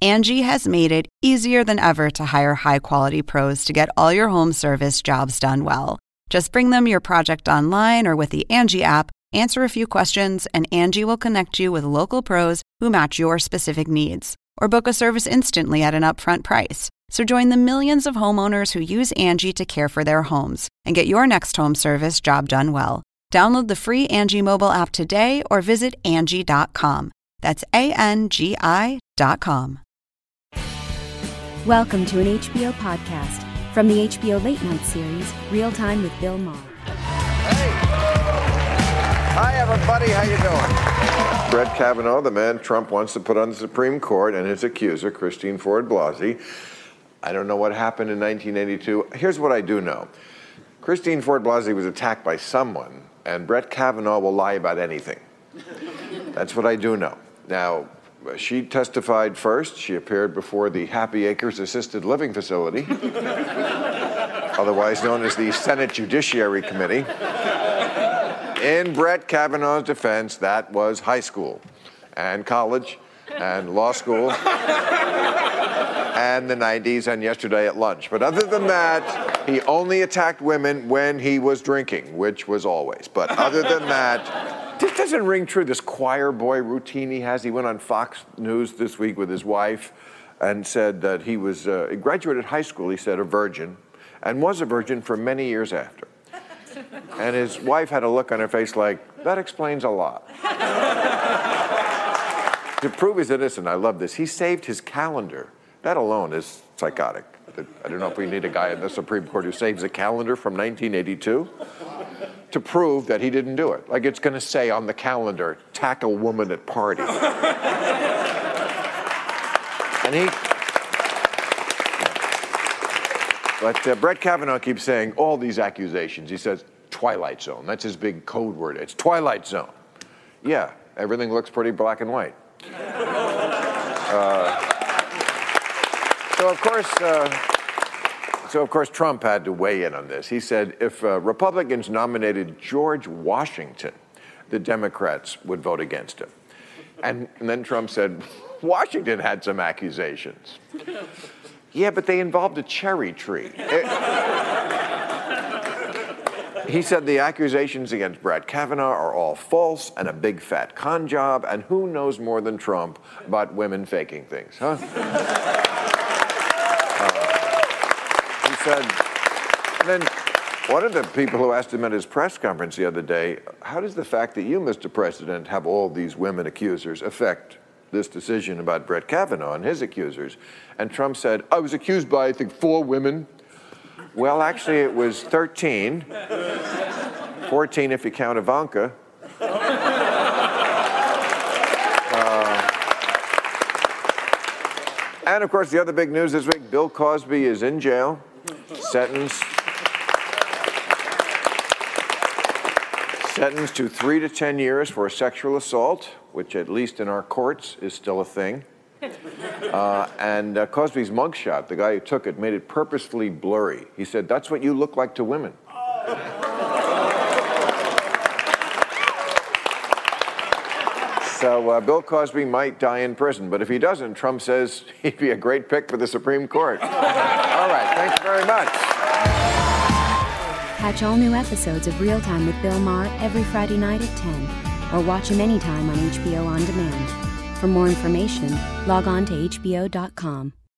Angie has made it easier than ever to hire high-quality pros to get all your home service jobs done well. Just bring them your project online or with the Angie app, answer a few questions, and Angie will connect you with local pros who match your specific needs. Or book a service instantly at an upfront price. So join the millions of homeowners who use Angie to care for their homes and get your next home service job done well. Download the free Angie mobile app today or visit Angie.com. That's ANGI.com. Welcome to an HBO podcast from the HBO Late Night series, Real Time with Bill Maher. Hey! Hi, everybody. How you doing? Brett Kavanaugh, the man Trump wants to put on the Supreme Court, and his accuser, Christine Ford Blasey. I don't know what happened in 1982. Here's what I do know. Christine Ford Blasey was attacked by someone, and Brett Kavanaugh will lie about anything. That's what I do know. Now, she testified first. She appeared before the Happy Acres Assisted Living Facility, otherwise known as the Senate Judiciary Committee. In Brett Kavanaugh's defense, that was high school and college and law school and the 90s and yesterday at lunch. But other than that, he only attacked women when he was drinking, which was always. But other than that, this doesn't ring true, this choir boy routine he has. He went on Fox News this week with his wife and said that he was, he graduated high school, he said, a virgin, and was a virgin for many years after. And his wife had a look on her face like, that explains a lot. To prove his innocence, I love this, he saved his calendar. That alone is psychotic. I don't know if we need a guy in the Supreme Court who saves a calendar from 1982 to prove that he didn't do it. Like it's going to say on the calendar, tackle woman at party. But Brett Kavanaugh keeps saying all these accusations. He says, Twilight Zone. That's his big code word. It's Twilight Zone. Yeah, everything looks pretty black and white. So of course, Trump had to weigh in on this. He said if Republicans nominated George Washington, the Democrats would vote against him. And then Trump said, Washington had some accusations. Yeah, but they involved a cherry tree. He said the accusations against Brett Kavanaugh are all false and a big fat con job, and who knows more than Trump about women faking things, huh? He said, and then one of the people who asked him at his press conference the other day, how does the fact that you, Mr. President, have all these women accusers affect this decision about Brett Kavanaugh and his accusers? And Trump said, I was accused by, I think, 4 women. Well, actually, it was 13. 14 if you count Ivanka. And, of course, the other big news this week, Bill Cosby is in jail, sentenced to 3 to 10 years for a sexual assault, which at least in our courts is still a thing. And Cosby's mugshot, the guy who took it, made it purposefully blurry. He said, that's what you look like to women. So Bill Cosby might die in prison, but if he doesn't, Trump says he'd be a great pick for the Supreme Court. All right, thanks very much. Catch all new episodes of Real Time with Bill Maher every Friday night at 10, or watch him anytime on HBO On Demand. For more information, log on to HBO.com.